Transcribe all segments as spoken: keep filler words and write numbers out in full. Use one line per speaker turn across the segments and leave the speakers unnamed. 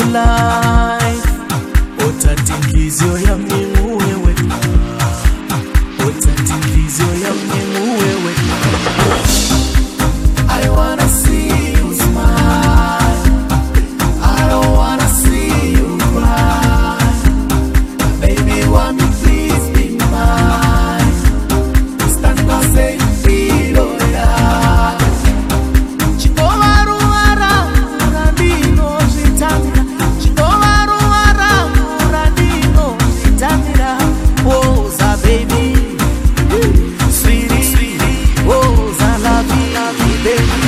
life. Otatingizio ya mnyimu wewe, otatingizio ya mnyimu wewe. I wanna see you smile, I don't wanna see you cry. Baby, want me please be mine. Stand by, say you feel oh yeah. Chikowaru wara murandino zitamira, chikowaru wara murandino zitamira. Oh, za baby, sweetie, sweetie. Oh, za love you, baby.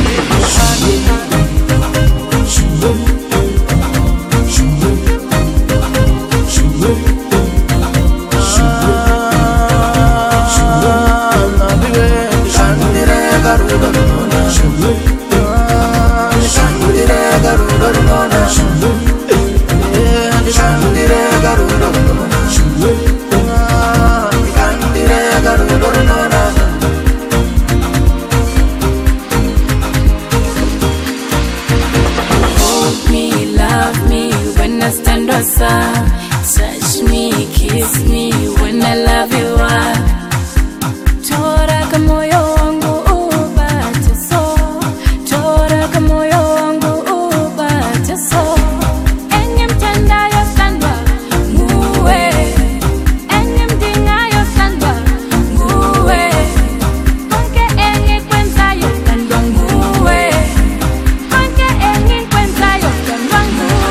Touch me, kiss me when I love you up. Tora kamoyo wangu upate so, tora kamoyo wangu upate so. Enye mtenda yo sandwa nguwe, enye mdinga yo sandwa nguwe. Konke enye kwenza yo sandwa nguwe, konke enye kwenza yo sandwa nguwe.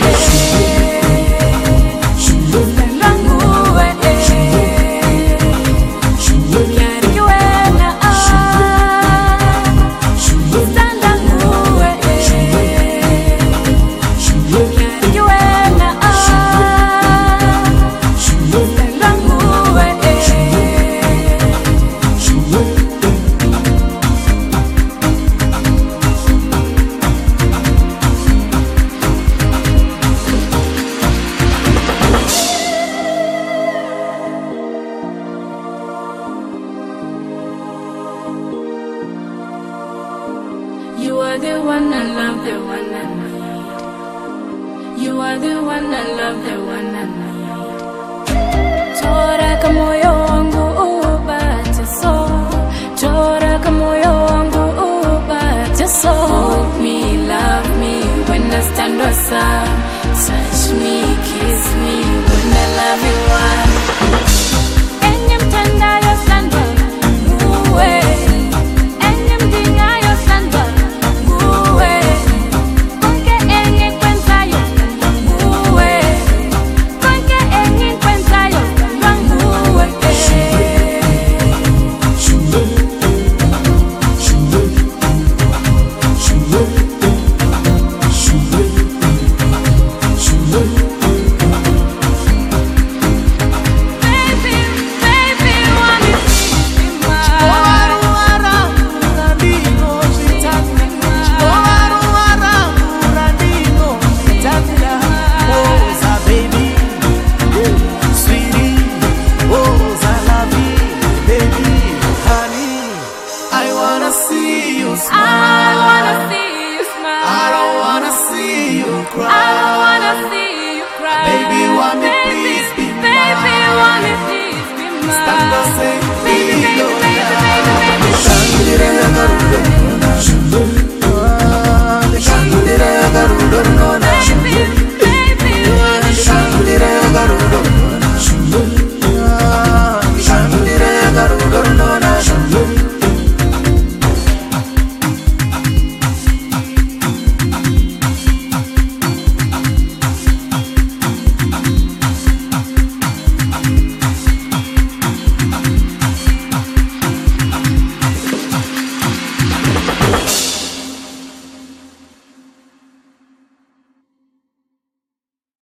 You are the one I love, the one I need. You are the one I love, the one I need. Tora kamoyo